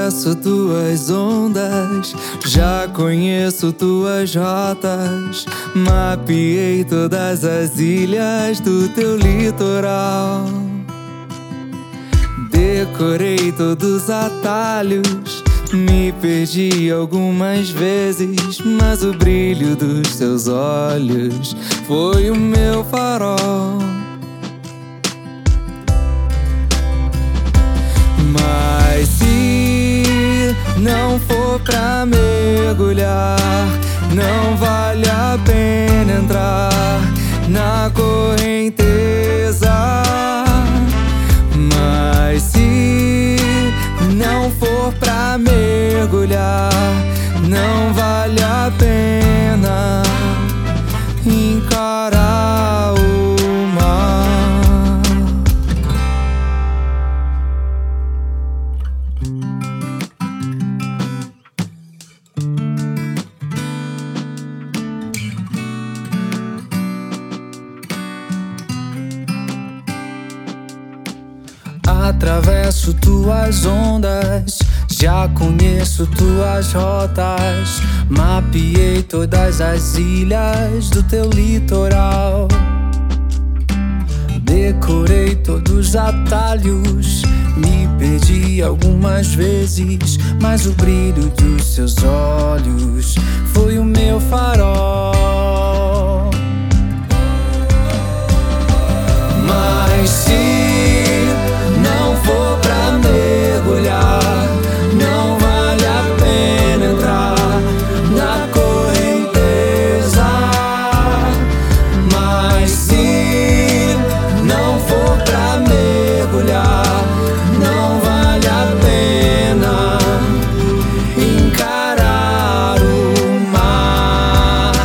Atravesso tuas ondas, já conheço tuas rotas. Mapeei todas as ilhas do teu litoral. Decorei todos os atalhos, me perdi algumas vezes, mas o brilho dos teus olhos foi o meu farol. Mas se não for pra mergulhar, não vale a pena entrar na correnteza. Mas se não for pra mergulhar, não vale a pena encarar o mar. Atravesso tuas ondas, já conheço tuas rotas. Mapeei todas as ilhas do teu litoral. Decorei todos os atalhos, me perdi algumas vezes, mas o brilho dos seus olhos foi o meu farol. Mas se não for pra mergulhar, não vale a pena entrar na correnteza. Mas se não for pra mergulhar, não vale a pena encarar o mar.